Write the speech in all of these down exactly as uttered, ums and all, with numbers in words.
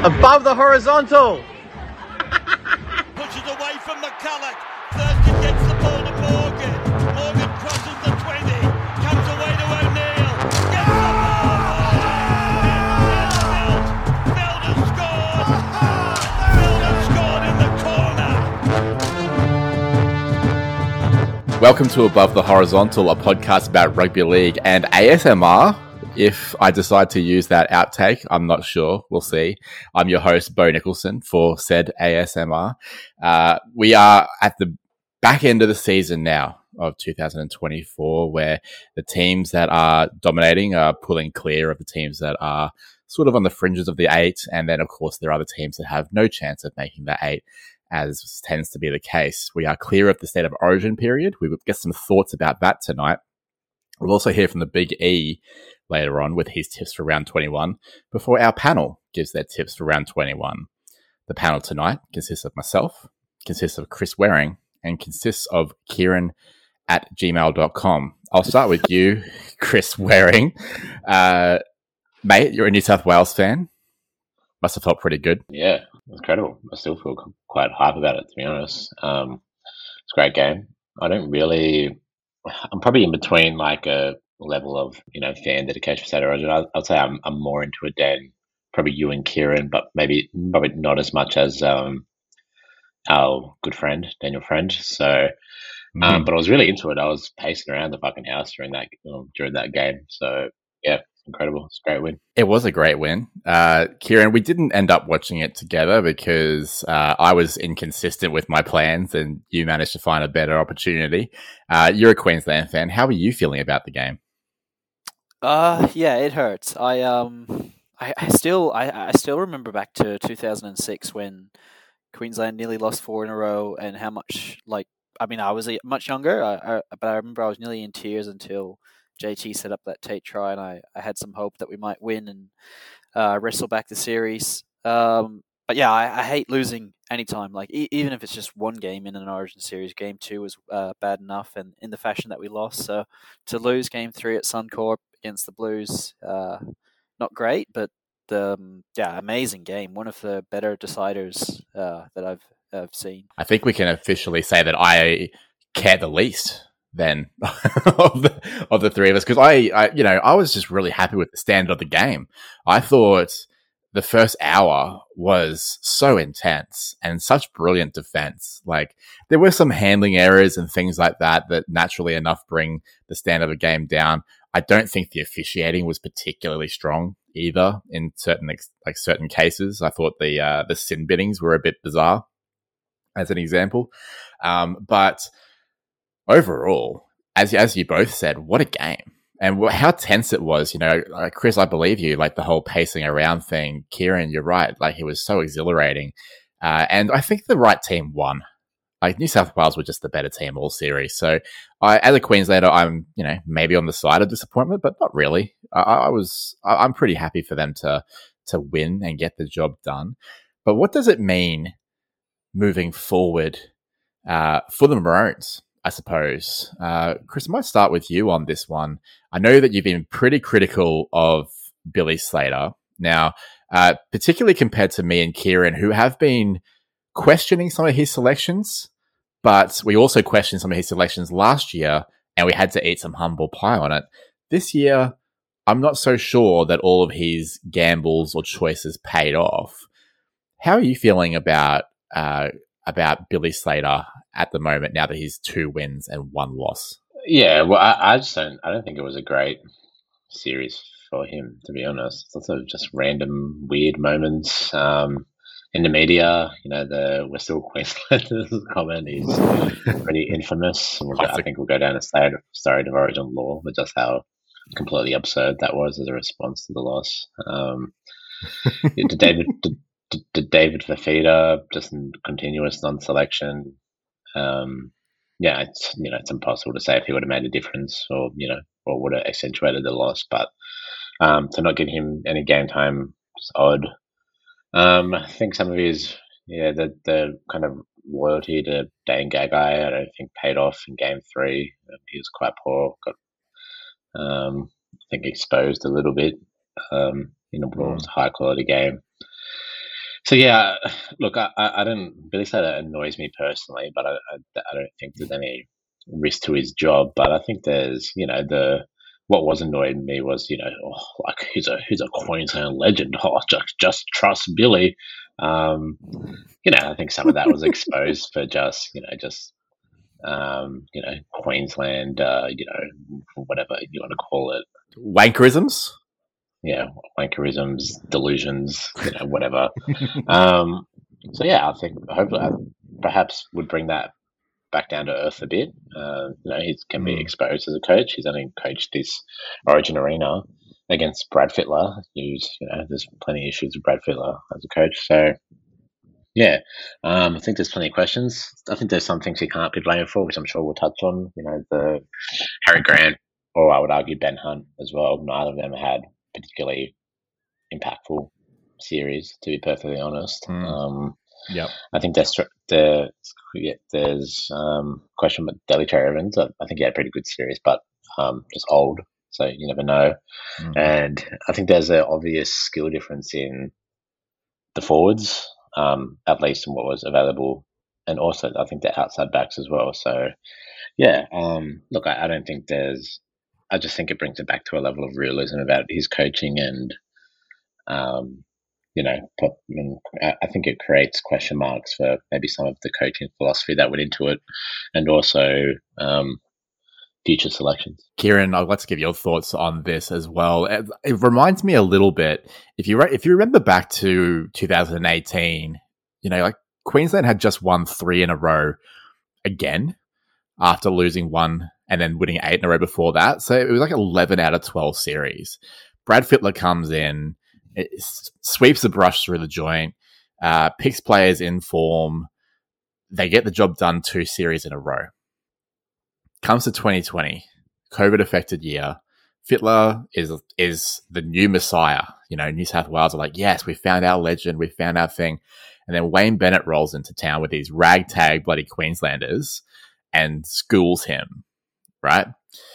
Above the horizontal. Pushes away from McCulloch. Thurston gets the ball to Morgan. Morgan crosses the twenty. Comes away to O'Neill. Gets the ball. Milt. Milt has scored. Milt has scored in the corner. Welcome to Above the Horizontal, a podcast about rugby league and A S M R. If I decide to use that outtake, I'm not sure. We'll see. I'm your host, Bo Nicholson, for said A S M R. Uh, we are at the back end of the season now of two thousand twenty-four, where the teams that are dominating are pulling clear of the teams that are sort of on the fringes of the eight. And then, of course, there are the teams that have no chance of making the eight, as tends to be the case. We are clear of the State of Origin period. We will get some thoughts about that tonight. We'll also hear from the Big E later on with his tips for round twenty-one before our panel gives their tips for round twenty-one. The panel tonight consists of myself, consists of Chris Waring, and consists of Kieran at gmail dot com. I'll start with you, Chris Waring. Uh, mate, you're a New South Wales fan. Must have felt pretty good. Yeah, it was incredible. I still feel quite hype about it, to be honest. Um, it's a great game. I don't really... I'm probably in between like a level of, you know, fan dedication for State of Origin. I'd, I'd say I'm, I'm more into it than probably you and Kieran, but maybe probably not as much as um, our good friend, Daniel Friend. So, mm-hmm. um, but I was really into it. I was pacing around the fucking house during that um, during that game. So, yeah. Incredible. It's a great win. It was a great win. Uh, Kieran, we didn't end up watching it together because uh, I was inconsistent with my plans and you managed to find a better opportunity. Uh, you're a Queensland fan. How are you feeling about the game? Uh, yeah, it hurts. I um, I, I still, I, I still remember back to two thousand six when Queensland nearly lost four in a row, and how much, like, I mean, I was much younger, I, I, but I remember I was nearly in tears until J T set up that Tate try, and I, I had some hope that we might win and uh, wrestle back the series. Um, but yeah, I, I hate losing anytime. Like e- even if it's just one game in an Origin series, game two was uh, bad enough, and in the fashion that we lost. So to lose game three at Suncorp against the Blues, uh, not great, but um, yeah, amazing game. One of the better deciders uh, that I've, I've seen. I think we can officially say that I care the least then of the of the three of us, because I, I, you know, I was just really happy with the standard of the game. I thought the first hour was so intense and such brilliant defense. Like there were some handling errors and things like that that naturally enough bring the standard of the game down. I don't think the officiating was particularly strong either in certain like certain cases. I thought the uh, the sin binnings were a bit bizarre, as an example, um, but. Overall, as as you both said, what a game. And wh- how tense it was, you know, like, Chris, I believe you, like the whole pacing around thing. Kieran, you're right. Like it was so exhilarating. Uh, and I think the right team won. Like New South Wales were just the better team all series. So I, as a Queenslander, I'm, you know, maybe on the side of disappointment, but not really. I, I was, I, I'm pretty happy for them to, to win and get the job done. But what does it mean moving forward uh, for the Maroons? I suppose. Uh, Chris, I might start with you on this one. I know that you've been pretty critical of Billy Slater. Now, uh, particularly compared to me and Kieran, who have been questioning some of his selections, but we also questioned some of his selections last year, and we had to eat some humble pie on it. This year, I'm not so sure that all of his gambles or choices paid off. How are you feeling about uh, about Billy Slater at the moment, now that he's two wins and one loss? Yeah, well, I, I just don't. I don't think it was a great series for him, to be honest. Lots of just random weird moments um, in the media. You know, the "we're still Queenslanders" comment is pretty infamous. We'll go, I think we'll go down a state of state of Origin law, but just how completely absurd that was as a response to the loss. Um, did David did, did David Fafita just in continuous non-selection? Um, yeah, it's you know it's impossible to say if he would have made a difference or you know or would have accentuated the loss. But um, to not give him any game time is odd. Um, I think some of his yeah the the kind of loyalty to Dane Gagai I don't think paid off in game three. Um, he was quite poor. Got um, I think exposed a little bit um, in a mm. high quality game. So yeah, look, I, I I don't really say that annoys me personally, but I, I, I don't think there's any risk to his job. But I think there's, you know, the what was annoying me was, you know, oh, like he's a he's a Queensland legend. Oh, just just trust Billy. Um, you know, I think some of that was exposed for just, you know, just um, you know, Queensland, uh, you know, whatever you want to call it. Wankerisms? Yeah, wankerisms, delusions, you know, whatever. um, so yeah, I think hopefully, I perhaps would bring that back down to earth a bit. Uh, you know, he can be Mm. exposed as a coach. He's only coached this Origin arena against Brad Fittler. Who's, you know, there's plenty of issues with Brad Fittler as a coach. So yeah, um, I think there's plenty of questions. I think there's some things he can't be blamed for, which I'm sure we'll touch on. You know, the Harry Grant, or I would argue Ben Hunt as well. Neither of them had particularly impactful series, to be perfectly honest. Mm. Um, Yep. I think there's the yeah, there's um, question about Delitare Evans. I, I think he had a pretty good series, but um, just old, so you never know. Mm. And I think there's an obvious skill difference in the forwards, um, at least in what was available, and also I think the outside backs as well. So yeah, um, look, I, I don't think there's. I just think it brings it back to a level of realism about his coaching and. Um, you know, pop, and I think it creates question marks for maybe some of the coaching philosophy that went into it, and also um, future selections. Kieran, I'd like to give your thoughts on this as well. It, it reminds me a little bit, if you re- if you remember back to two thousand eighteen, you know, like Queensland had just won three in a row again after losing one and then winning eight in a row before that. So it was like eleven out of twelve series. Brad Fittler comes in, it sweeps the brush through the joint, uh, picks players in form. They get the job done two series in a row. Comes to twenty twenty, COVID-affected year. Fittler is is the new messiah. You know, New South Wales are like, yes, we found our legend, we found our thing. And then Wayne Bennett rolls into town with these ragtag bloody Queenslanders and schools him, right?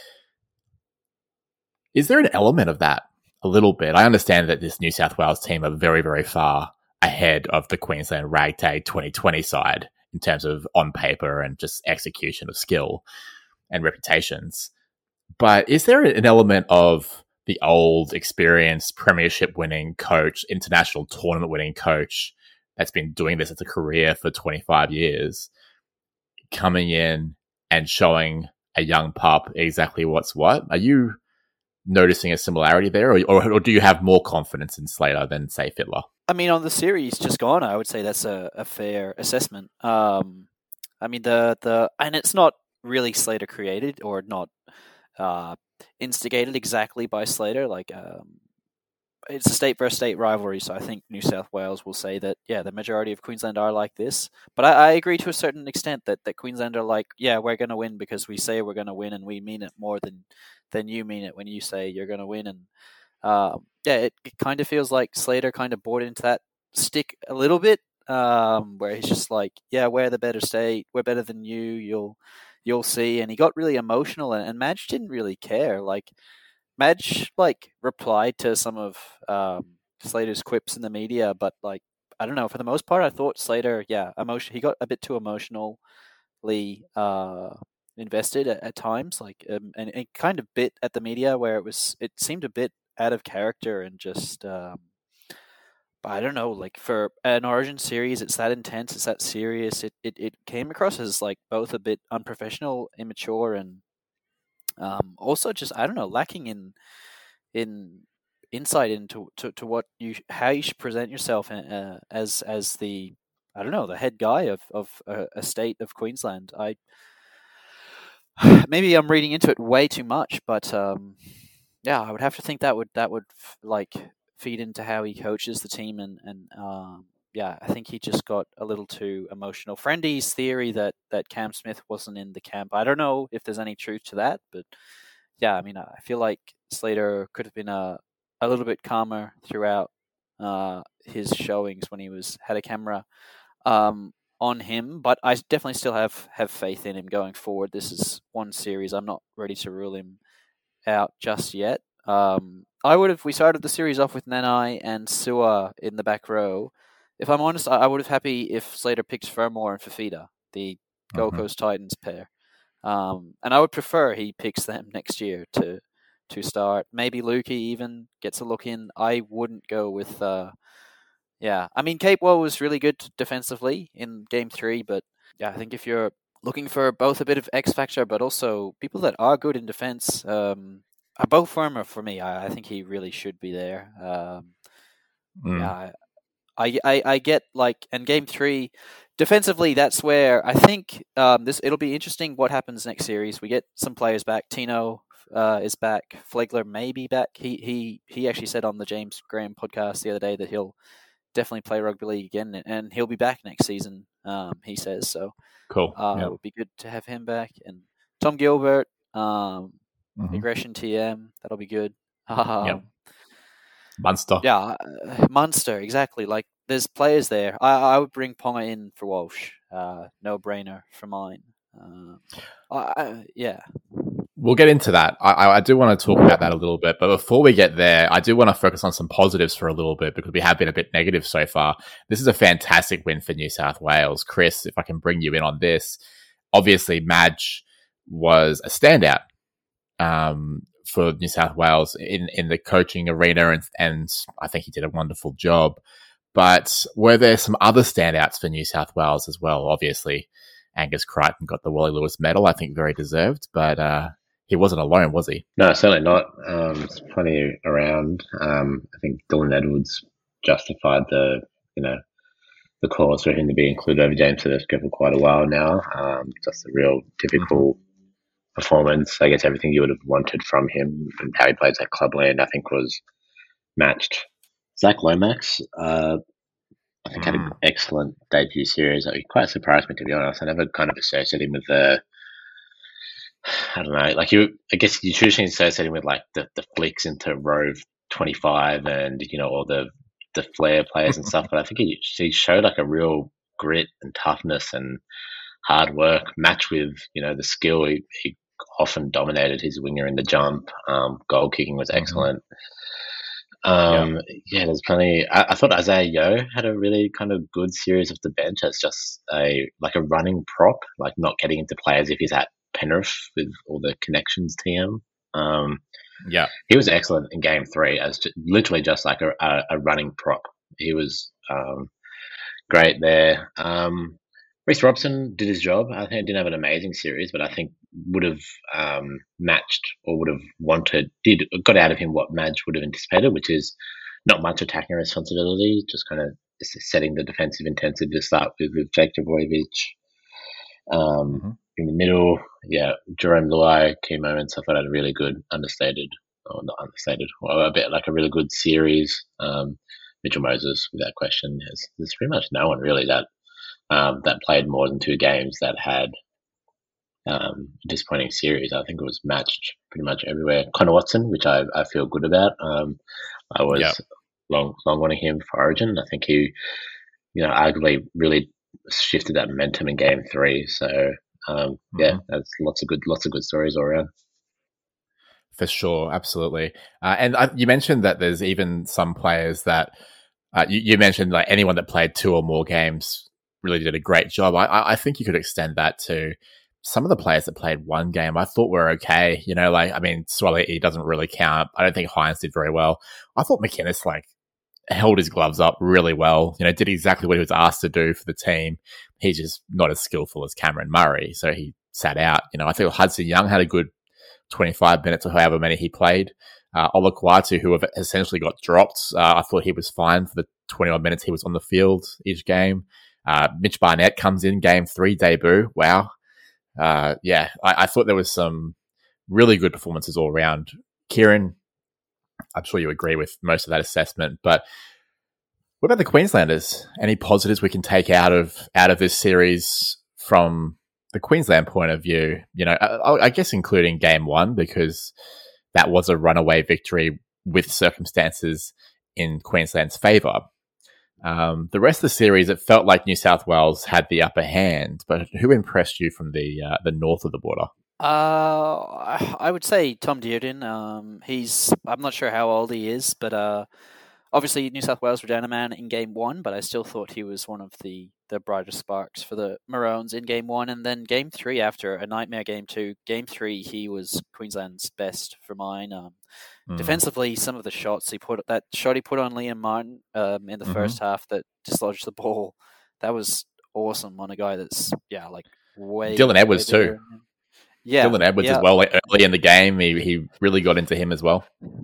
Is there an element of that? A little bit. I understand that this New South Wales team are very, very far ahead of the Queensland ragtag twenty twenty side in terms of on paper and just execution of skill and reputations. But is there an element of the old, experienced, premiership winning coach, international tournament winning coach that's been doing this as a career for twenty-five years, coming in and showing a young pup exactly what's what? Are you noticing a similarity there, or, or, or do you have more confidence in Slater than, say, Fittler? I mean, on the series just gone, I would say that's a, a fair assessment. Um, I mean, the the and it's not really Slater created or not uh, instigated exactly by Slater. Like, um, it's a state versus state rivalry, so I think New South Wales will say that, yeah, the majority of Queensland are like this. But I, I agree to a certain extent that, that Queensland are like, yeah, we're going to win because we say we're going to win and we mean it more than, than you mean it when you say you're going to win. And um, yeah, it, it kind of feels like Slater kind of bought into that stick a little bit, um, where he's just like, yeah, we're the better state, we're better than you, you'll you'll see. And he got really emotional, and, and Madge didn't really care. Like, Madge, like, replied to some of um, Slater's quips in the media, but, like, I don't know, for the most part, I thought Slater, yeah, emotion. he got a bit too emotionally uh, invested at, at times, like, um, and it kind of bit at the media where it was, it seemed a bit out of character and just, um, I don't know, like, for an Origin series, it's that intense, it's that serious. It, it, it came across as, like, both a bit unprofessional, immature, and um, also just, I don't know, lacking in in insight into to, to what you how you should present yourself uh, as as the, I don't know, the head guy of of a, a state of Queensland. I maybe I'm reading into it way too much, but um, yeah, I would have to think that would that would like feed into how he coaches the team, and and um, yeah, I think he just got a little too emotional. Friendy's theory that that Cam Smith wasn't in the camp, I don't know if there's any truth to that, but yeah, I mean, I feel like Slater could have been a a little bit calmer throughout uh, his showings when he was had a camera um, on him, but I definitely still have, have faith in him going forward. This is one series. I'm not ready to rule him out just yet. Um, I would have. We started the series off with Nanai and Sua in the back row, if I'm honest, I, I would have happy if Slater picked Fermor and Fafita, the Gold Mhm. Coast Titans pair. Um, and I would prefer he picks them next year to to start. Maybe Lukey even gets a look in. I wouldn't go with. Uh, yeah, I mean, Capewell was really good defensively in game three, but yeah, I think if you're looking for both a bit of X factor, but also people that are good in defense, um, are both Firmer for me. I, I think he really should be there. Um, Mm. yeah, I, I, I get like, and game three, defensively, that's where I think um, this it'll be interesting what happens next series. We get some players back. Tino uh, is back. Flegler may be back. He he he actually said on the James Graham podcast the other day that he'll definitely play rugby league again, and he'll be back next season. Um, he says so. Cool. Uh, Yep. It would be good to have him back. And Tom Gilbert, um, Mhm. aggression T M, that'll be good. Um, Yep. Munster. Yeah, uh, Munster, exactly. Like, there's players there. I, I would bring Ponga in for Walsh. Uh, no brainer for mine. Um, I, I, yeah. We'll get into that. I, I do want to talk about that a little bit, but before we get there, I do want to focus on some positives for a little bit because we have been a bit negative so far. This is a fantastic win for New South Wales. Chris, if I can bring you in on this, obviously Madge was a standout um, for New South Wales in, in the coaching arena, and, and I think he did a wonderful job. But were there some other standouts for New South Wales as well? Obviously, Angus Crichton got the Wally Lewis medal, I think very deserved, but uh, he wasn't alone, was he? No, certainly not. Um, there's plenty around. Um, I think Dylan Edwards justified the, you know, the cause for him to be included over James Tedesco for quite a while now. Um, just a real typical mm-hmm. performance. I guess everything you would have wanted from him and how he plays at Clubland, I think, was matched. Zach Lomax, uh, I think, mm. had an excellent debut series. It quite surprised me, to be honest. I never kind of associated him with the, I don't know, like you, I guess you traditionally associate him with like the, the flicks into Rove twenty-five and, you know, all the, the flair players and stuff. But I think he, he showed like a real grit and toughness and hard work matched with, you know, the skill. He, he often dominated his winger in the jump. Um, goal kicking was excellent. Mm-hmm. Um, yeah. yeah, there's plenty. I, I thought Isaiah Yeo had a really kind of good series off the bench as just a, like a running prop, like not getting into play as if he's at Penrith with all the connections T M. Um, yeah, he was excellent in game three as just, literally just like a, a, a running prop. He was um, great there. Um, Reece Robson did his job. I think he didn't have an amazing series, but I think would have um, matched or would have wanted, did got out of him what Madge would have anticipated, which is not much attacking responsibility, just kind of setting the defensive intensity to start with with Jake Trbojevic. Um, mm-hmm. In the middle, yeah, Jerome Luai, key moments. I thought had a really good, understated, or not understated, well, a bit like a really good series. Um, Mitchell Moses, without question, has there's pretty much no one really that um, that played more than two games that had um, a disappointing series. I think it was matched pretty much everywhere. Connor Watson, which I, I feel good about. Um, I was yep. long long wanting him for Origin. I think he, you know, arguably really shifted that momentum in game three. So. Um, yeah, mm-hmm. that's lots of good, lots of good stories all around. For sure, absolutely. Uh, and I, you mentioned that there's even some players that uh, you, you mentioned, like anyone that played two or more games really did a great job. I, I think you could extend that to some of the players that played one game. I thought were okay. You know, like I mean, Swaley doesn't really count. I don't think Hines did very well. I thought McInnes like held his gloves up really well. You know, did exactly what he was asked to do for the team. He's just not as skillful as Cameron Murray, so he sat out. You know, I think Hudson Young had a good twenty-five minutes or however many he played. Uh, Ola Kuatu, who have essentially got dropped, uh, I thought he was fine for the twenty-odd minutes he was on the field each game. Uh, Mitch Barnett comes in game three debut. Wow. Uh, yeah, I, I thought there was some really good performances all around. Kieran, I'm sure you agree with most of that assessment, but what about the Queenslanders? Any positives we can take out of out of this series from the Queensland point of view? You know, I, I guess including game one, because that was a runaway victory with circumstances in Queensland's favour. Um, the rest of the series, it felt like New South Wales had the upper hand, but who impressed you from the uh, the north of the border? Uh, I would say Tom Dearden. Um, he's I'm not sure how old he is, but uh, obviously New South Wales were down a man in game one, but I still thought he was one of the, the brighter sparks for the Maroons in game one. And then game three, after a nightmare game two, game three, he was Queensland's best for mine. Um, mm. Defensively, some of the shots he put, that shot he put on Liam Martin um, in the mm-hmm. first half that dislodged the ball, that was awesome on a guy that's, yeah, like way... Dylan Edwards too. Yeah, Dylan Edwards yeah. as well. Like early in the game, he, he really got into him as well.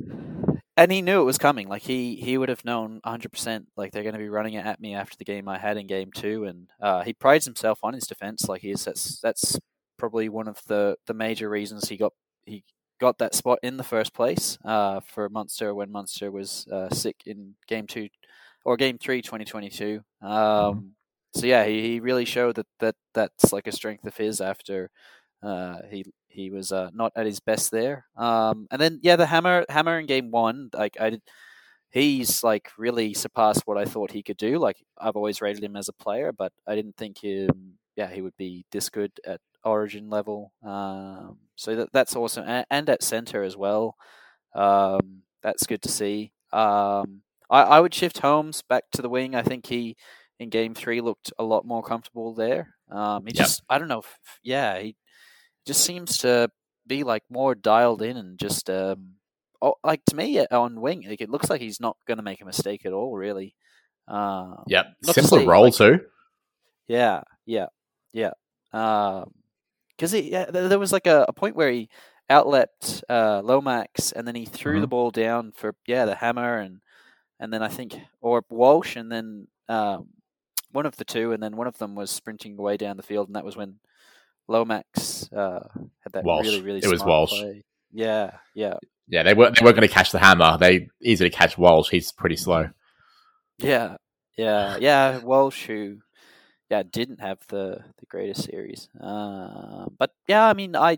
And he knew it was coming. Like he, he would have known one hundred percent. Like they're going to be running it at me after the game I had in game two, and uh, he prides himself on his defense. Like he is. That's that's probably one of the, the major reasons he got he got that spot in the first place uh, for Munster when Munster was uh, sick in game two or game three, twenty twenty-two. Um, mm-hmm. So yeah, he, he really showed that, that that's like a strength of his after uh, he. He was uh, not at his best there, um, and then yeah, the hammer hammer in game one. Like I did, he's like really surpassed what I thought he could do. Like I've always rated him as a player, but I didn't think him. Yeah, he would be this good at Origin level. Um, so that that's awesome, and, and at center as well. Um, that's good to see. Um, I, I would shift Holmes back to the wing. I think he in game three looked a lot more comfortable there. Um, he just yep. I don't know. If, yeah, he. Just seems to be like more dialed in and just um, oh, like to me on wing, like it looks like he's not going to make a mistake at all, really. Um, yeah, simpler role like, too. Yeah, yeah, yeah. Because um, yeah, there was like a, a point where he outleapt uh, Lomax and then he threw mm-hmm. the ball down for yeah the hammer and and then I think or Walsh and then um, one of the two and then one of them was sprinting away down the field and that was when. Lomax uh, had that Walsh. really, really it smart was Walsh. play. Yeah, yeah. Yeah, they weren't, they weren't going to catch the hammer. They easily catch Walsh. He's pretty slow. Yeah, yeah, yeah. Walsh, who yeah, didn't have the, the greatest series. Uh, but yeah, I mean, I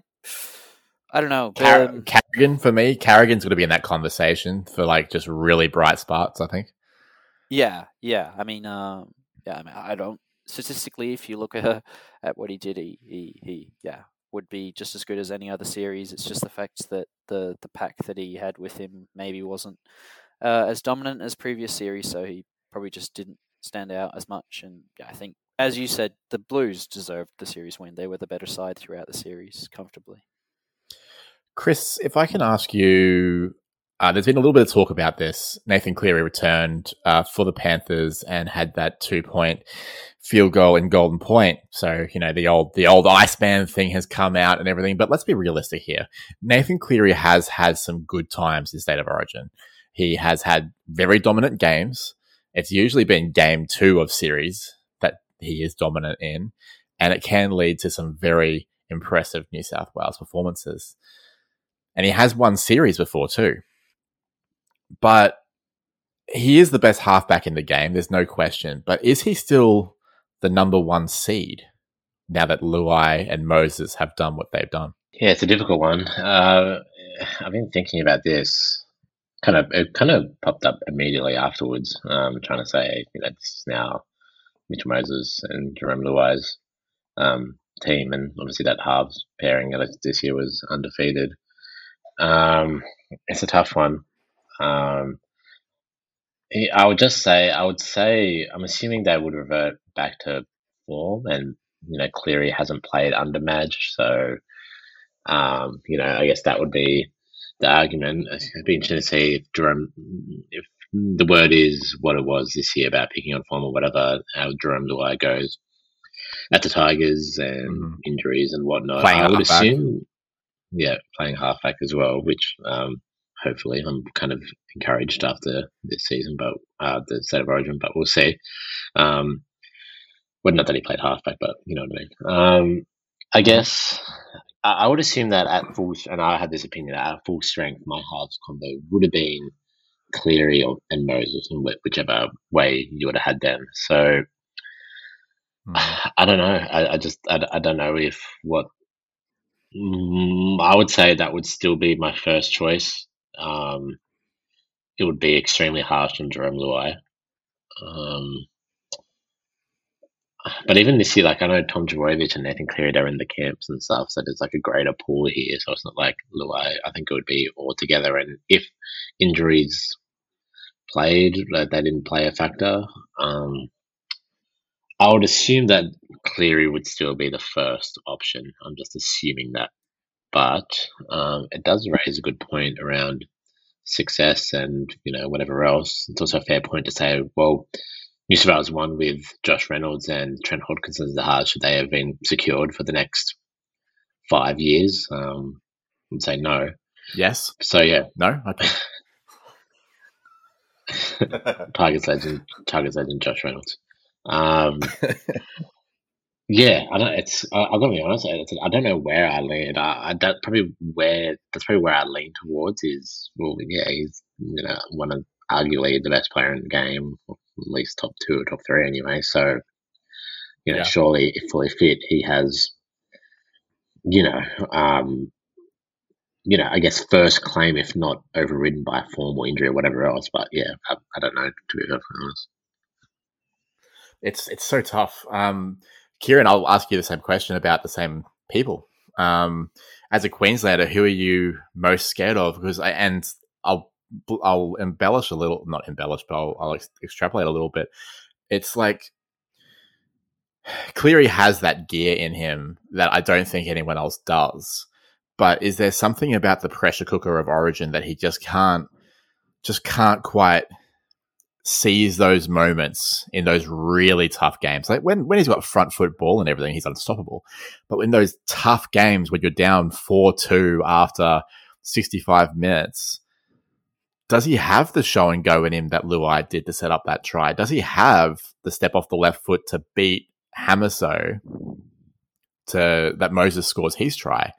I don't know. Car- um, Carrigan, for me, Carrigan's going to be in that conversation for like just really bright sparks, I think. Yeah, yeah. I mean, um, yeah, I mean, I don't. Statistically, if you look at at what he did, he, he, he yeah would be just as good as any other series. It's just the fact that the, the pack that he had with him maybe wasn't uh, as dominant as previous series, so he probably just didn't stand out as much. And yeah, I think, as you said, the Blues deserved the series win. They were the better side throughout the series, comfortably. Chris, if I can ask you, uh, there's been a little bit of talk about this. Nathan Cleary returned uh, for the Panthers and had that two-point field goal in Golden Point. So, you know, the old the old Iceman thing has come out and everything. But let's be realistic here. Nathan Cleary has had some good times in State of Origin. He has had very dominant games. It's usually been game two of series that he is dominant in. And it can lead to some very impressive New South Wales performances. And he has won series before too. But he is the best halfback in the game. There's no question. But is he still the number one seed now that Luai and Moses have done what they've done? Yeah, it's a difficult one. Uh, I've been thinking about this. Kind of, it kind of popped up immediately afterwards. Um, trying to say, you know, this is now Mitchell Moses and Jerome Luai's um, team, and obviously that halves pairing this year was undefeated. Um, it's a tough one. Um, I would just say, I would say, I'm assuming they would revert back to form, and you know, Cleary hasn't played under Madge, so um, you know, I guess that would be the argument. It'd be interesting to see if Jerome, if the word is what it was this year about picking on form or whatever, how Jerome Luai goes at the Tigers and mm-hmm. injuries and whatnot. Playing I would halfback. assume, yeah, playing halfback as well, which um, hopefully I'm kind of encouraged after this season, but uh, the State of Origin, but we'll see. Um, well, not that he played halfback, but you know what I mean. Um, I guess I, I would assume that at full, and I had this opinion, at full strength, my halves combo would have been Cleary or, and Moses, and whichever way you would have had them. So mm. I don't know. I, I just I, I don't know if what mm, I would say that would still be my first choice. Um, it would be extremely harsh on Jerome Luai. Um, but even this year, like I know Tom Djavojevic and Nathan Cleary, they're in the camps and stuff, so there's like a greater pool here. So it's not like Luai. I think it would be all together, and if injuries played, like they didn't play a factor. Um, I would assume that Cleary would still be the first option. I'm just assuming that. But um, it does raise a good point around success and, you know, whatever else. It's also a fair point to say, well, New South Wales won with Josh Reynolds and Trent Hodkinson as the halves. Should they have been secured for the next five years? Um, I would say no. Yes. So, yeah. No? Okay. Tigers legend, Tigers legend Josh Reynolds. Um, yeah, I don't. It's. I, I've got to be honest. It's, I don't know where I lean. I, I that probably where that's probably where I lean towards is. Well, yeah, he's you know one of arguably the best player in the game, or at least top two or top three anyway. So, you know, Yeah. surely if fully fit, he has. You know, um, you know, I guess first claim if not overridden by form or injury or whatever else. But yeah, I, I don't know to be perfectly honest. It's it's so tough. Um, Kieran, I'll ask you the same question about the same people. Um, as a Queenslander, who are you most scared of? Because I, and I'll I'll embellish a little, not embellish, but I'll, I'll ex- extrapolate a little bit. It's like Cleary has that gear in him that I don't think anyone else does. But is there something about the pressure cooker of Origin that he just can't, just can't quite seize those moments in those really tough games? Like when, when he's got front foot ball and everything, he's unstoppable. But in those tough games when you're down four two after sixty-five minutes, does he have the show and go in him that Luai did to set up that try? Does he have the step off the left foot to beat Hamiso to that Moses scores his try?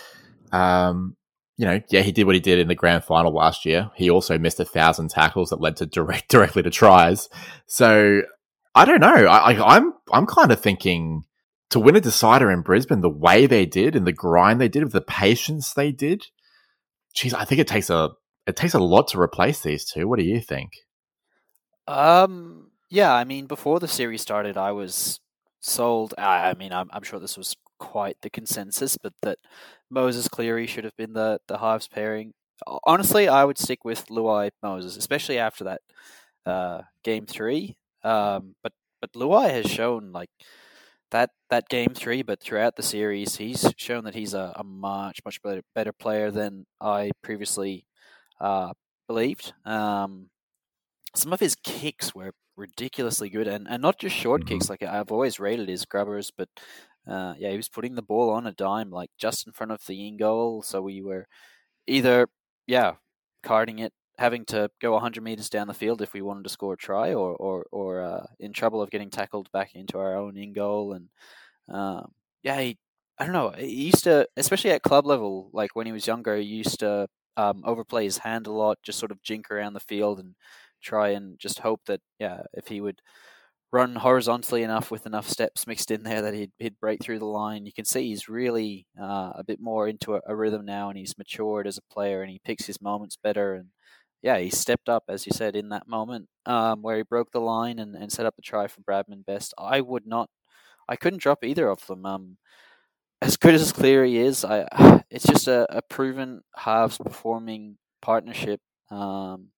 Um, you know, yeah, he did what he did in the grand final last year. He also missed a thousand tackles that led to direct directly to tries. So I don't know. I, I, I'm I'm kind of thinking to win a decider in Brisbane the way they did and the grind they did with the patience they did. Geez, I think it takes a it takes a lot to replace these two. What do you think? Um, yeah, I mean, before the series started, I was sold. I, I mean, I'm, I'm sure this was quite the consensus, but that Moses Cleary should have been the the halves pairing. Honestly, I would stick with Luai Moses, especially after that uh, game three. Um, but but Luai has shown like that that game three, but throughout the series, he's shown that he's a, a much much better better player than I previously uh, believed. Um, some of his kicks were ridiculously good, and, and not just short mm-hmm. kicks. Like I've always rated his grubbers, but uh, yeah, he was putting the ball on a dime, like just in front of the in goal. So we were either yeah carding it, having to go one hundred meters down the field if we wanted to score a try, or or or uh, in trouble of getting tackled back into our own in goal. And um, yeah, he, I don't know. He used to, especially at club level, like when he was younger, he used to um, overplay his hand a lot, just sort of jink around the field and try and just hope that yeah, if he would run horizontally enough with enough steps mixed in there that he'd he'd break through the line. You can see he's really uh, a bit more into a, a rhythm now, and he's matured as a player, and he picks his moments better. And yeah, he stepped up, as you said, in that moment um, where he broke the line and, and set up the try for Bradman Best. I would not, I couldn't drop either of them. Um, as good as Cleary is, I it's just a, a proven halves performing partnership. Um,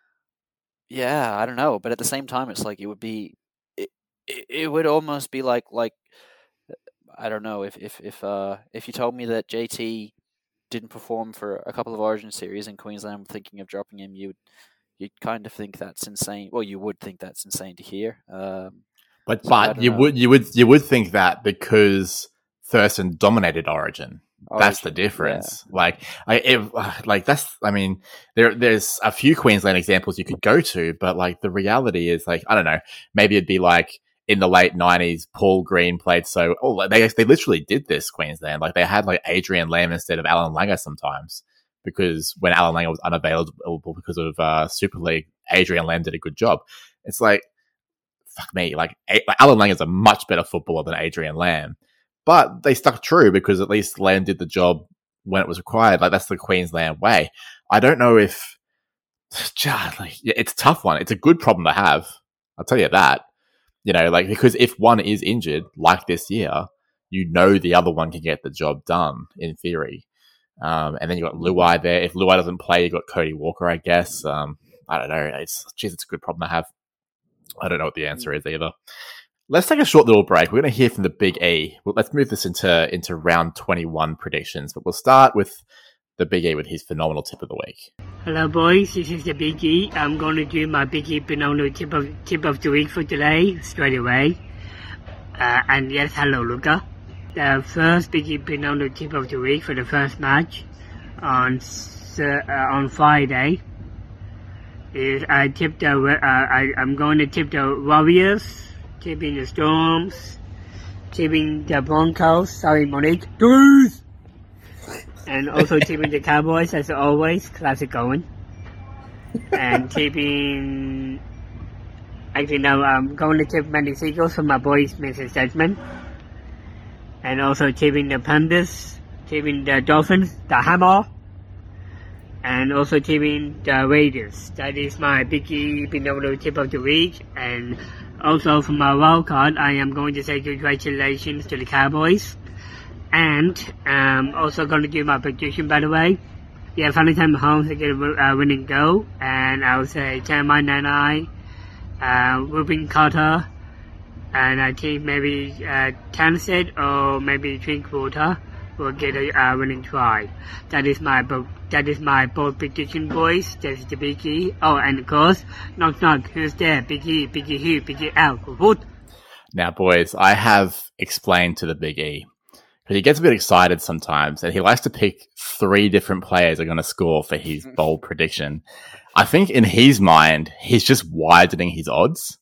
yeah, I don't know, but at the same time, it's like it would be. It, it would almost be like like I don't know if if if uh if you told me that J T didn't perform for a couple of Origin series in Queensland, thinking of dropping him, you'd you'd kind of think that's insane. Well, you would think that's insane to hear. Um, but so but you know. would you would you would think that because Thurston dominated Origin. Origin That's the difference. Yeah. Like, I it, like that's. I mean, there there's a few Queensland examples you could go to, but like the reality is, like I don't know, maybe it'd be like in the late nineties, Paul Green played so. Oh, they they literally did this Queensland. Like they had like Adrian Lamb instead of Alan Langer sometimes because when Alan Langer was unavailable because of uh, Super League, Adrian Lamb did a good job. It's like fuck me, like, a- like Alan Langer is a much better footballer than Adrian Lamb. But they stuck true because at least Lamb did the job when it was required. Like, that's the Queensland way. I don't know if... God, like, it's a tough one. It's a good problem to have. I'll tell you that. You know, like, because if one is injured, like this year, you know the other one can get the job done, in theory. Um, and then you've got Luai there. If Luai doesn't play, you've got Cody Walker, I guess. Um, I don't know. It's, geez, it's a good problem to have. I don't know what the answer is either. Let's take a short little break. We're going to hear from the Big E. Well, let's move this into, into round twenty-one predictions, but we'll start with the Big E with his phenomenal tip of the week. Hello, boys. This is the Big E. I'm going to do my Big E phenomenal tip of tip of the week for today straight away. Uh, and yes, hello, Luca. The first Big E phenomenal tip of the week for the first match on uh, on Friday is I tipped the uh, I I'm going to tip the Warriors, tipping the Storms, tipping the Broncos. Sorry, Monique. Deuce! And also tipping the Cowboys as always, classic going. And tipping. Actually, no, I'm going to tip Mandy Seagulls for my boys, Missus Judgment. And also tipping the Panthers, tipping the Dolphins, the Hammer. And also tipping the Raiders. That is my Big E phenomenal tip of the week. And also for my wild card, I am going to say congratulations to the Cowboys. And um, also going to do my prediction, by the way. Yeah, Valentine Mahomes to get a uh, winning goal. And I would say Jeremiah Nanai, uh, Ruben Carter, and I think maybe uh, Townsend or maybe Drinkwater will get a uh, winning try. That is my bo- that is my bold prediction, boys. That is the Big E. Oh, and of course, knock knock, who's there? Big E, Big E who, Big E out. What? Now, boys, I have explained to the Big E. Because he gets a bit excited sometimes, and he likes to pick three different players are going to score for his bold prediction. I think in his mind, he's just widening his odds.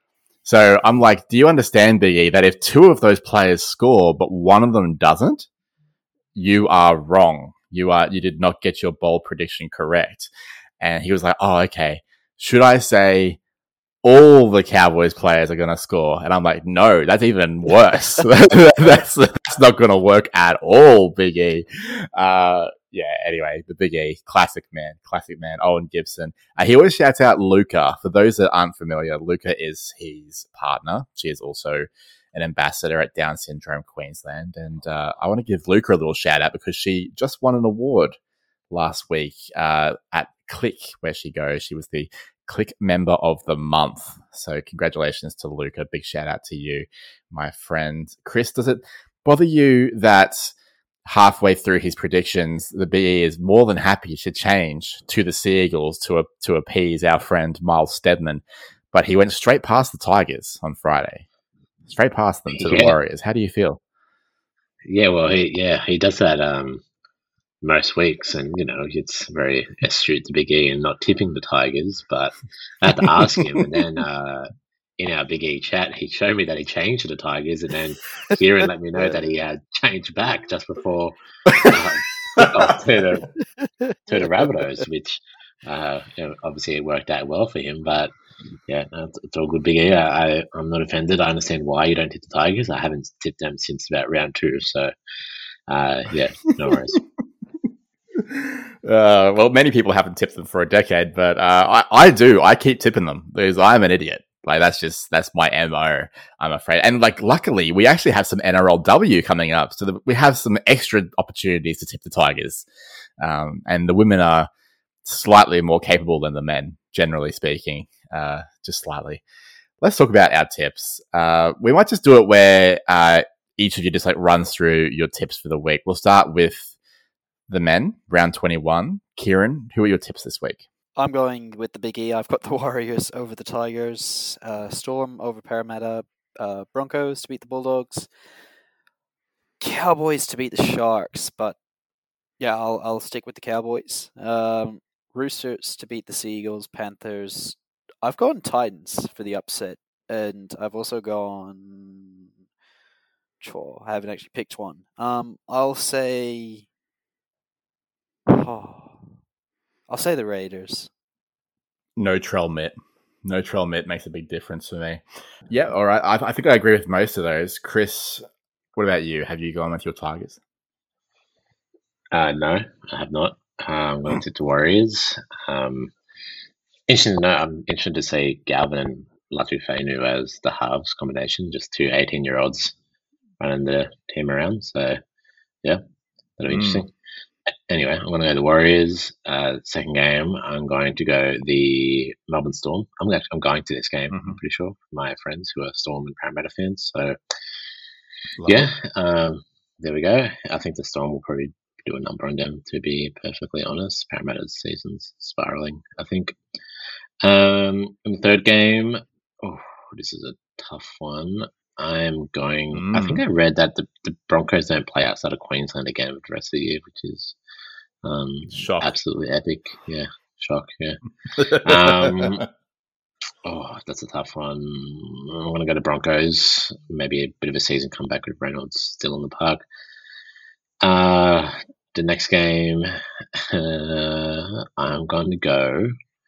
So I'm like, do you understand, Big E, that if two of those players score, but one of them doesn't, you are wrong. You are you did not get your bold prediction correct. And he was like, oh, okay. Should I say all the Cowboys players are going to score? And I'm like, no, that's even worse. that's, that's not going to work at all, Big E. Uh, yeah, anyway, the Big E, classic man, classic man, Owen Gibson. Uh, he always shouts out Luca. For those that aren't familiar, Luca is his partner. She is also an ambassador at Down Syndrome Queensland. And uh, I want to give Luca a little shout out because she just won an award last week uh, at Click, where she goes. She was the Click Member of the Month. So congratulations to Luca. Big shout out to you, my friend. Chris, does it bother you that halfway through his predictions, the B E is more than happy to change to the Seagulls to a, to appease our friend Miles Stedman, but he went straight past the Tigers on Friday, straight past them to yeah. the Warriors. How do you feel? Yeah, well, he yeah he does that um, most weeks, and you know it's very astute to Big E and not tipping the Tigers. But I had to ask him, and then uh, in our Big E chat, he showed me that he changed to the Tigers, and then Kieran let me know that he had changed back just before uh, to the to the Rabbitohs, which uh, you know, obviously it worked out well for him. But yeah, no, it's, it's all good, Big E. I, I, I'm not offended. I understand why you don't tip the Tigers. I haven't tipped them since about round two, so uh, yeah, no worries. Uh, well, many people haven't tipped them for a decade, but uh, I, I do. I keep tipping them because I'm an idiot. Like, that's just, that's my M O, I'm afraid. And like, luckily, we actually have some N R L W coming up. So that we have some extra opportunities to tip the Tigers. Um, and the women are slightly more capable than the men, generally speaking, uh, just slightly. Let's talk about our tips. Uh, we might just do it where, uh, each of you just like runs through your tips for the week. We'll start with the men, round twenty-one. Kieran, who are your tips this week? I'm going with the Big E. I've got the Warriors over the Tigers, uh, Storm over Parramatta, uh, Broncos to beat the Bulldogs, Cowboys to beat the Sharks. But yeah, I'll I'll stick with the Cowboys. Um, Roosters to beat the Seagulls, Panthers. I've gone Titans for the upset, and I've also gone. Sure, I haven't actually picked one. Um, I'll say. Oh. I'll say the Raiders. No Trell Mitt. No Trell Mitt makes a big difference for me. Yeah, all right. I, I think I agree with most of those. Chris, what about you? Have you gone with your Tigers? Uh, no, I have not. Uh, I'm going to the Warriors. Um, interesting to know, I'm interested to see Galvin and Latu-Fainu as the halves combination, just two eighteen-year-olds running the team around. So, yeah, that'll be mm. interesting. anyway, I'm going to go the Warriors. Uh, second game, I'm going to go the Melbourne Storm. I'm actually, I'm going to this game. Mhm. I'm pretty sure. My friends who are Storm and Parramatta fans. So Love yeah, it. um, there we go. I think the Storm will probably do a number on them. To be perfectly honest, Parramatta's season's spiraling, I think. Um, in the third game, oh, this is a tough one. I'm going. I think I Mm. read that the, the Broncos don't play outside of Queensland again for the rest of the year, which is um, Shock. absolutely epic. Yeah, shock. Yeah. Um, oh, that's a tough one. I'm going to go to Broncos. Maybe a bit of a season comeback with Reynolds still in the park. Uh, the next game, uh, I'm going to go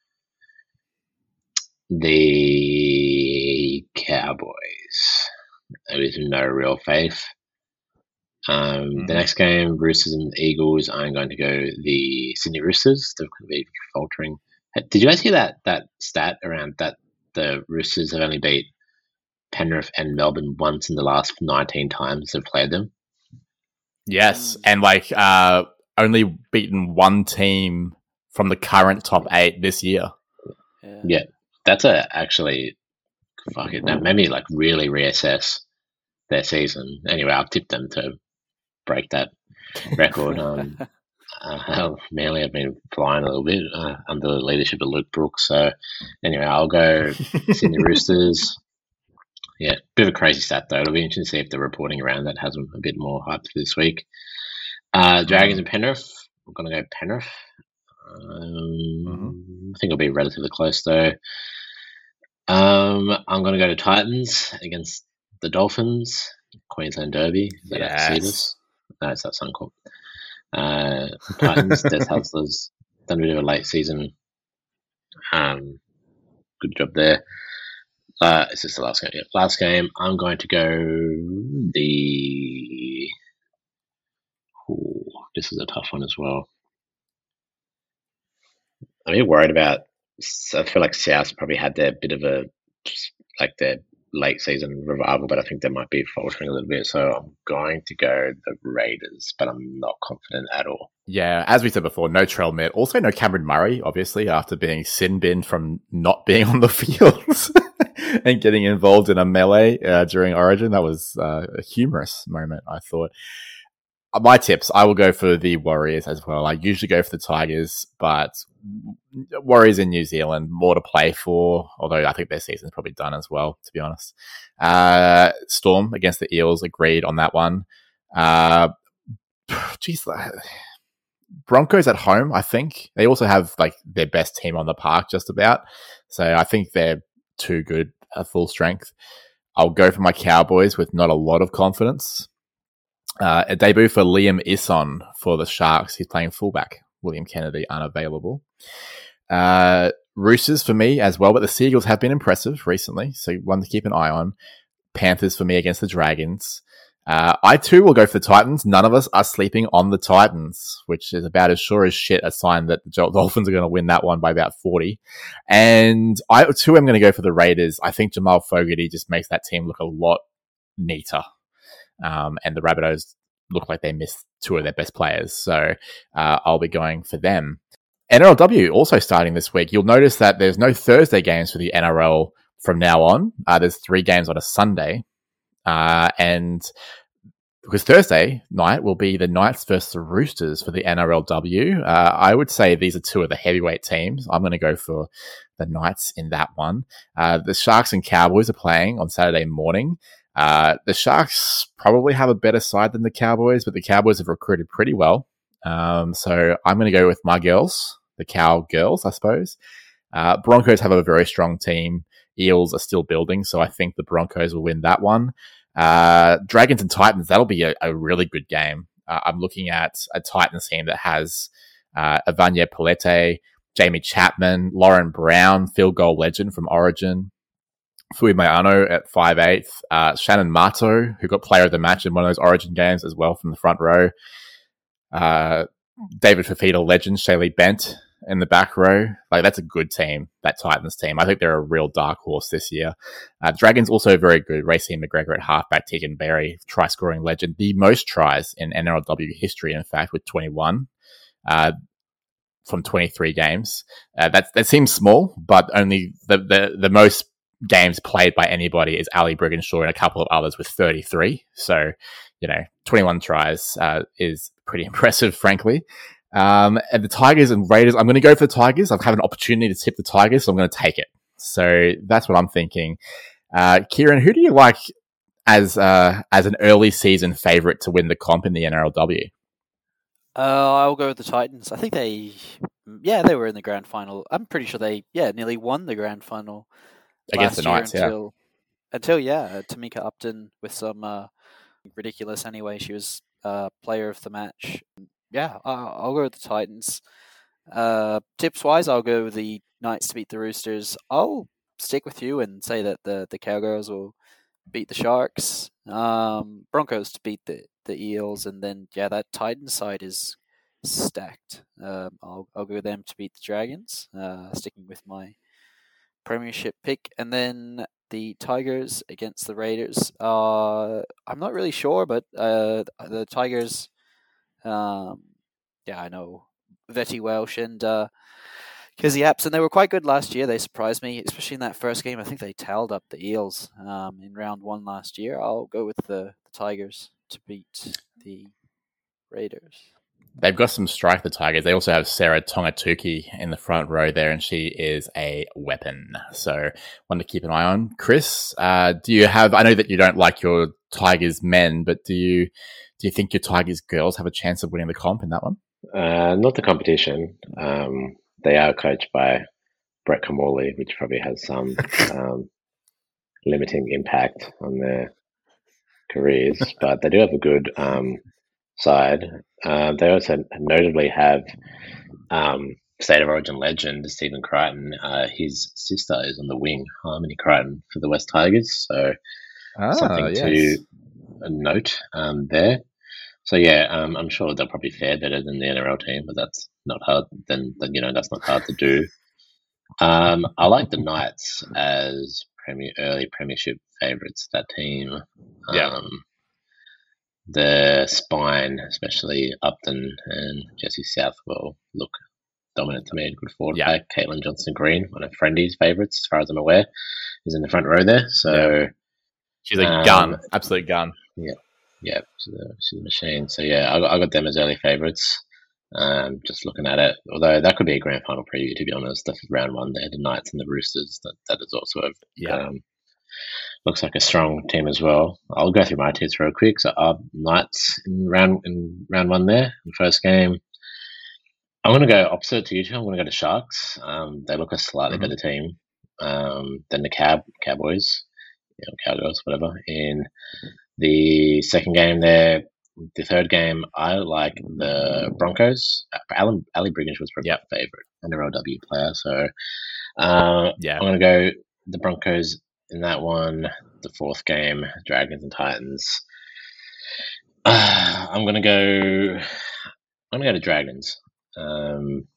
the Cowboys with no real faith. Um, Mhm. The next game, Roosters and Eagles, I'm going to go the Sydney Roosters. They're going to be faltering. Did you guys hear that that stat around that the Roosters have only beat Penrith and Melbourne once in the last nineteen times they've played them? Yes, and like uh, only beaten one team from the current top eight this year. Yeah. Yeah, that's a actually fuck it. That made me like really reassess their season. Anyway, I've tipped them to break that record. Um, uh, how Manly have been flying a little bit uh, under the leadership of Luke Brooks. So anyway, I'll go Sydney Roosters. Yeah, bit of a crazy stat though. It'll be interesting to see if the reporting around that has them a bit more hyped for this week. Uh, Dragons and Penrith. I'm going to go Penrith. Um, Mhm. I think it'll be relatively close though. Um, I'm going to go to Titans against the Dolphins. Queensland Derby. Is that at Yes. Cedars? No, it's at Suncorp. Uh, Titans, Des Hasler's done a bit of a late season. Um, good job there. Uh, is this the last game? Yeah, last game. I'm going to go the. Ooh, this is a tough one as well. I'm a bit worried about. I feel like South probably had their bit of a like their late season revival, but I think they might be faltering a little bit. So I'm going to go the Raiders, but I'm not confident at all. Yeah, as we said before, no Trell Mitt. Also no Cameron Murray, obviously, after being sin binned from not being on the field and getting involved in a melee uh, during Origin. That was uh, a humorous moment, I thought. Uh, My tips, I will go for the Warriors as well. I usually go for the Tigers, but Warriors in New Zealand, more to play for, although I think their season's probably done as well, to be honest. Uh, Storm against the Eels, agreed on that one. Uh, geez, Broncos at home, I think. They also have like their best team on the park just about. So I think they're too good at full strength. I'll go for my Cowboys with not a lot of confidence. Uh, a debut for Liam Isson for the Sharks. He's playing fullback. William Kennedy unavailable. Uh, Roosters for me as well, but the Seagulls have been impressive recently, so one to keep an eye on. Panthers for me against the Dragons. Uh, I too will go for the Titans. None of us are sleeping on the Titans, which is about as sure as shit a sign that the Dolphins are going to win that one by about forty. And I too am going to go for the Raiders. I think Jamal Fogarty just makes that team look a lot neater. Um, and the Rabbitohs look like they missed two of their best players. So uh, I'll be going for them. N R L W also starting this week. You'll notice that there's no Thursday games for the N R L from now on. Uh, there's three games on a Sunday. Uh, and because Thursday night will be the Knights versus the Roosters for the N R L W. Uh, I would say these are two of the heavyweight teams. I'm going to go for the Knights in that one. Uh, the Sharks and Cowboys are playing on Saturday morning. Uh, the Sharks probably have a better side than the Cowboys, but the Cowboys have recruited pretty well. Um, so I'm going to go with my girls, the Cow girls, I suppose. Uh, Broncos have a very strong team. Eels are still building, so I think the Broncos will win that one. Uh, Dragons and Titans, that'll be a, a really good game. Uh, I'm looking at a Titans team that has uh, Evanya Pelete, Jamie Chapman, Lauren Brown, field goal legend from Origin, Fui Mayano at five eight, uh, Shannon Mato, who got player of the match in one of those Origin games as well from the front row, uh, David Fafita legend, Shaylee Bent in the back row. Like, that's a good team, that Titans team. I think they're a real dark horse this year. Uh, Dragons also very good. Racine McGregor at halfback, Tegan Berry, try-scoring legend. The most tries in N R L W history, in fact, with twenty-one. uh, from twenty-three games. Uh, that that seems small, but only the, the, the most games played by anybody is Ali Brigginshaw and a couple of others with thirty-three. So, you know, twenty-one tries uh, is pretty impressive, frankly. Um, and the Tigers and Raiders, I'm going to go for the Tigers. I've had an opportunity to tip the Tigers, so I'm going to take it. So that's what I'm thinking. Uh, Kieran, who do you like as uh, as an early season favourite to win the comp in the N R L W? Uh, I'll go with the Titans. I think they, yeah, they were in the grand final. I'm pretty sure they, yeah, nearly won the grand final against the Knights. Until, yeah, until yeah, Tamika Upton with some uh, ridiculous. Anyway, she was uh, player of the match. Yeah, I'll, I'll go with the Titans. Uh, tips wise, I'll go with the Knights to beat the Roosters. I'll stick with you and say that the the Cowgirls will beat the Sharks. Um, Broncos to beat the, the Eels, and then yeah, that Titans side is stacked. Um, I'll I'll go with them to beat the Dragons. Uh, sticking with my premiership pick, and then the Tigers against the Raiders. Uh, I'm not really sure, but uh, the Tigers. Um, yeah, I know Vetty Welsh and uh, Kizzy Apps, and they were quite good last year. They surprised me, especially in that first game. I think they towed up the Eels um, in round one last year. I'll go with the, the Tigers to beat the Raiders. They've got some strike, the Tigers. They also have Sarah Tongatuki in the front row there, and she is a weapon. So one to keep an eye on. Chris, uh, do you have, I know that you don't like your Tigers men, but do you do you think your Tigers girls have a chance of winning the comp in that one? Uh, not the competition. Um, they are coached by Brett Kamali, which probably has some um, limiting impact on their careers, but they do have a good um, side. Uh, they also notably have um, State of Origin legend Stephen Crichton. Uh, his sister is on the wing, Harmony Crichton, for the West Tigers. So ah, something yes. to note um, there. So yeah, um, I'm sure they'll probably fare better than the N R L team, but that's not hard. Then, then you know that's not hard to do. Um, I like the Knights as premier early premiership favourites. That team, yeah. Um, the spine, especially Upton and Jesse Southwell, look dominant to me. Good forward yeah. pack. Caitlin Johnson-Green, one of Friendy's favourites, as far as I'm aware, is in the front row there. So yeah. she's a um, gun, absolute gun. Yeah, yeah, she's a, she's a machine. So yeah, I got, I got them as early favourites. Um, just looking at it, although that could be a grand final preview. To be honest, the round one there, the Knights and the Roosters, that that is also a yeah. Um, looks like a strong team as well. I'll go through my tips real quick. So, uh, Knights in round in round one there, the first game. I'm going to go opposite to you two. I'm going to go to Sharks. Um, they look a slightly mm-hmm. better team um, than the Cab Cowboys, you know, Cowgirls, whatever. In the second game there, the third game, I like the Broncos. Alan Ali Brigginshaw was probably yep. my favourite N R L W player. So, uh, yeah. I'm going to go the Broncos in that one. The fourth game, Dragons and Titans. Uh, I'm going to go. I'm going to go to Dragons. Um,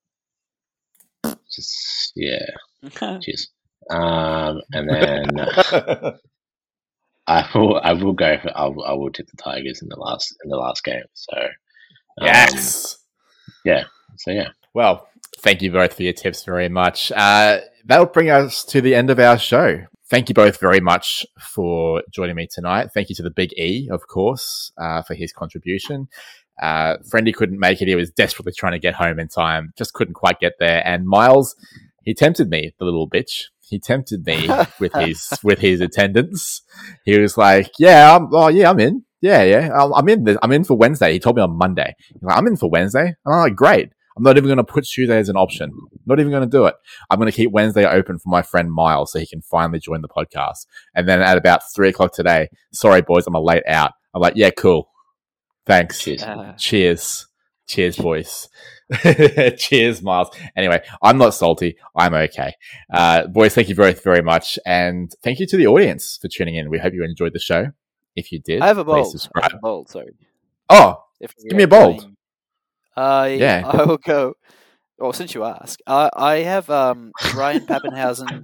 just yeah. Cheers. Um, and then. I will. I will go for. I will, I will tip the Tigers in the last in the last game. So um, yes, yeah. So yeah. Well, thank you both for your tips very much. Uh, that'll bring us to the end of our show. Thank you both very much for joining me tonight. Thank you to the Big E, of course, uh, for his contribution. Uh, Friendy couldn't make it. He was desperately trying to get home in time. Just couldn't quite get there. And Miles, he tempted me, the little bitch. He tempted me with his with his attendance. He was like, "Yeah, I'm, oh yeah, I'm in. Yeah, yeah, I'm, I'm in. The, I'm in for Wednesday." He told me on Monday. He's like, "I'm in for Wednesday." And I'm like, "Great. I'm not even going to put Tuesday as an option. Not even going to do it. I'm going to keep Wednesday open for my friend Miles so he can finally join the podcast." And then at about three o'clock today, sorry boys, I'm a late out. I'm like, "Yeah, cool. Thanks. Cheers, uh, cheers, cheers, boys." Cheers, Miles. Anyway, I'm not salty. I'm okay. Uh, boys, thank you both very much. And thank you to the audience for tuning in. We hope you enjoyed the show. If you did, I have a bold. please subscribe. I have a bold, sorry. Oh, if give me a bold. Uh, yeah. I will go. Well, since you ask, uh, I have um, Ryan Pappenhausen.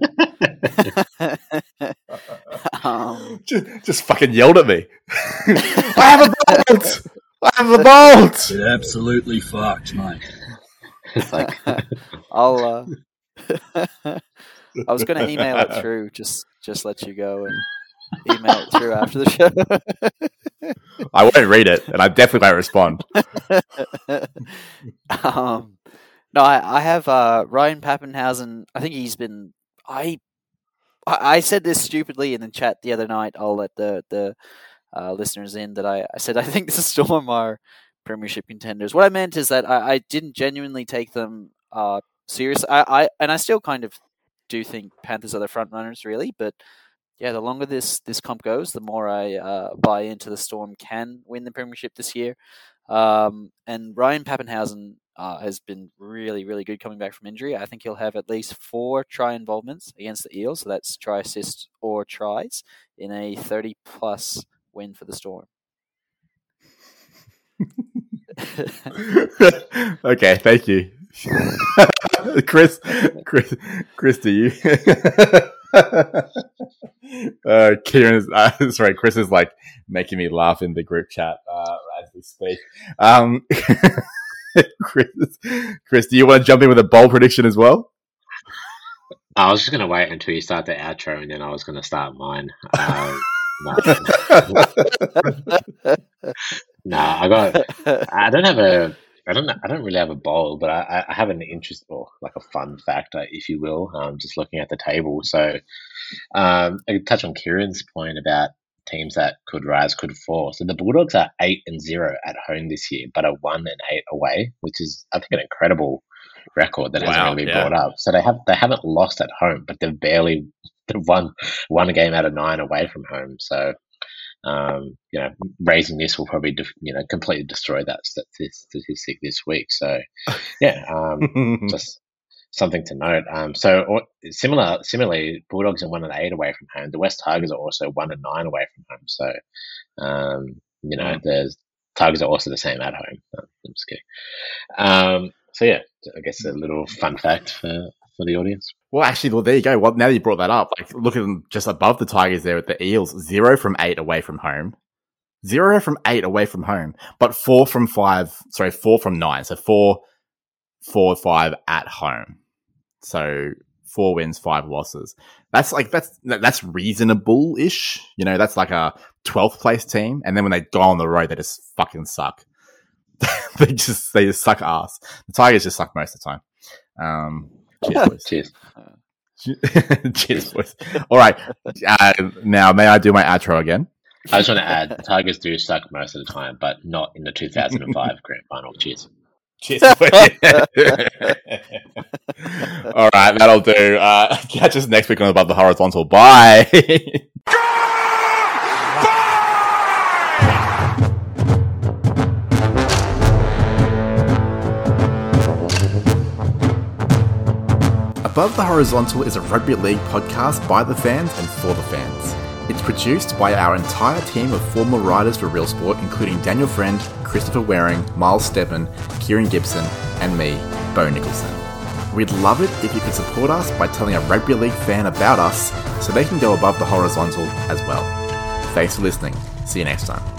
um, just, just fucking yelled at me. I have a bold. I have the bolt! It absolutely fucked, mate. It's like, I'll. Uh, I was going to email it through. Just, just let you go and email it through after the show. I won't read it, and I definitely won't respond. um, no, I, I have uh, Ryan Pappenhausen. I think he's been. I, I said this stupidly in the chat the other night. I'll let the the uh, listeners in that I, I said I think the Storm are premiership contenders. What I meant is that I, I didn't genuinely take them uh, serious. I, I and I still kind of do think Panthers are the front runners, really. But yeah, the longer this this comp goes, the more I uh, buy into the Storm can win the premiership this year. Um, and Ryan Pappenhausen uh, has been really, really good coming back from injury. I think he'll have at least four try involvements against the Eels, so that's try assists or tries in a thirty plus win for the Storm. Okay, thank you. Chris, Chris, Chris, do you? uh, Kieran is, uh, sorry, Chris is like making me laugh in the group chat uh, as we speak. Um, Chris, Chris, do you want to jump in with a bold prediction as well? I was just going to wait until you start the outro, and then I was going to start mine. Um, no. no, I got. I don't have a. I don't. I don't really have a bowl, but I, I have an interest, or like a fun fact, if you will. Um, just looking at the table, so um, I could touch on Kieran's point about teams that could rise, could fall. So the Bulldogs are eight and zero at home this year, but are one and eight away, which is, I think, an incredible record that hasn't Wow, really been yeah. brought up. So they have they haven't lost at home, but they've barely they've won one game out of nine away from home. So um, you know, raising this will probably def- you know completely destroy that statistic this week. So yeah, um, just something to note. Um, so or, similar, similarly, Bulldogs are one and eight away from home. The West Tigers are also one and nine away from home. So um, you know, mm. the Tigers are also the same at home. No, I'm just kidding. Um, so yeah, I guess a little fun fact for, for the audience. Well, actually, well, there you go. Well, now that you brought that up, like look at them just above the Tigers there at the Eels, zero from eight away from home, zero from eight away from home, but four from five. Sorry, four from nine. So four, four, five at home. So four wins, five losses. That's like that's that's reasonable-ish. You know, that's like a twelfth place team, and then when they go on the road, they just fucking suck. they just they just suck ass. The Tigers just suck most of the time. Um, cheers, boys. Cheers. Cheers, boys. All right. Uh, now, may I do my outro again? I just want to add, the Tigers do suck most of the time, but not in the two thousand five Grand Final. Cheers. Cheers. All right, that'll do. Uh, catch us next week on Above the Horizontal. Bye. Above the Horizontal is a rugby league podcast by the fans and for the fans. It's produced by our entire team of former writers for Real Sport, including Daniel Friend, Christopher Waring, Miles Steppen, Kieran Gibson, and me, Bo Nicholson. We'd love it if you could support us by telling a rugby league fan about us so they can go above the horizontal as well. Thanks for listening. See you next time.